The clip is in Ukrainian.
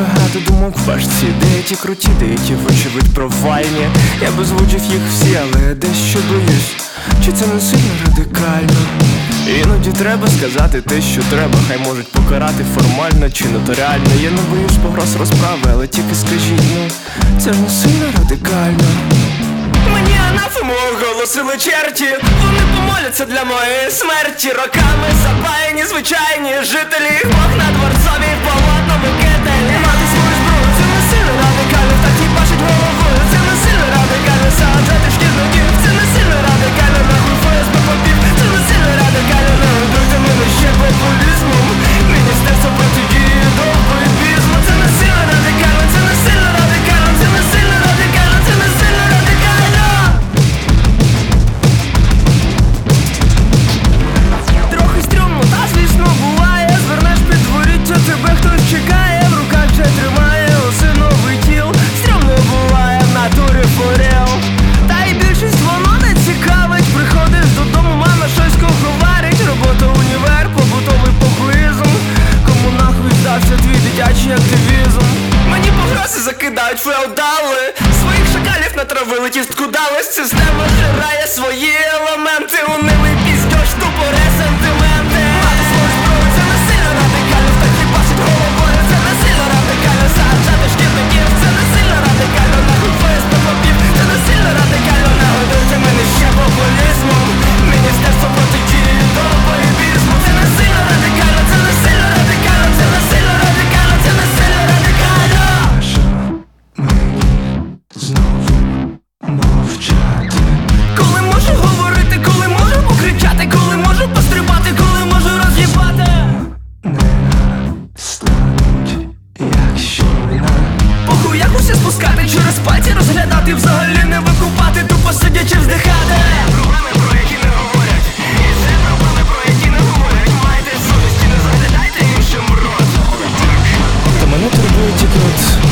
багато думок в башці, деякі круті, деякі вочевидь провальні. Я б озвучив їх всі, але дещо боюсь, чи це не сильно радикально? Іноді треба сказати те, що треба. Хай можуть покарати формально чи нотаріально. Я не боюсь погроз розправи, але тільки скажіть, ну це ж не сильно радикально. Мені анафему оголосили черті, вони помоляться для моєї смерті. Роками запаяні звичайні жителі, їх Бог на дворцовій полотному кителі. Мати свою зброю, це не сильно радикально, так і бачить головою, це не сильно радикально. Саджати шкідників, це не сильно радикально. Нахуй ФСБ попів, це не сильно радикально. Не годуйте мене ще популізмом. Міністерство протидії довбоєбізму. Це не сильно радикально, це не сильно радикально, це не сильно радикально, це не сильно радикально. Трохи стрьомно, та звісно буває. Звернеш підворіття, тебе хтось чекає. В руках вже тримає осиновий тіл. Стрьомно буває в натурі форел. Та й більшість воно не цікавить. Приходиш додому, мама щось говорить. Робота, універ, побутовий похуїзм. Кому нахуй здався твій дитячий активізм? Мені погрози закидають феодали. Своїх шакалів натравили, тістку дали. Система жирає свої елементи. Унилий піздьош, тупо ресентименти. Мати свою зброю, це не сильно радикально. В такі бачить головою, це не сильно радикально. Саджати шкідників, це не сильно радикально. Нахуй ФСБ попів, це не сильно радикально. Не годуйте мене ще популізмом. Міністерство протидії довбоєбізму. Це не сильно радикально, це не сильно радикально, це не сильно радикально, це не сильно радикально. Знову мовчати. Коли можу говорити, коли можу покричати, коли можу пострибати, коли можу роз'їбати. Не стануть, якщо я Похуй, як усе спускати, через пальці розглядати, взагалі не викупати, тупо сидячи вздихати. Проблеми, про які не говорять, і це проблеми, про які не говорять. Майте совісті, не заглядайте іншим рот. Та мене турбує тільки от